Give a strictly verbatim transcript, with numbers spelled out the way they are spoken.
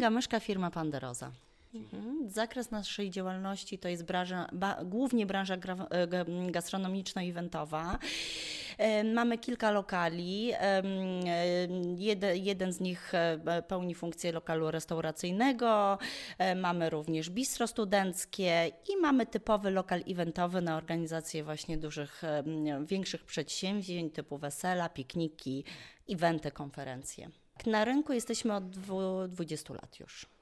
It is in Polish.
Kinga Myszka, firma Panderoza. Mhm. Zakres naszej działalności to jest branża, ba, głównie branża gra, gastronomiczno-eventowa. Mamy kilka lokali. Jeden, jeden z nich pełni funkcję lokalu restauracyjnego. Mamy również bistro studenckie i mamy typowy lokal eventowy na organizację właśnie dużych, większych przedsięwzięć typu wesela, pikniki, eventy, konferencje. Na rynku jesteśmy od dwudziestu lat już.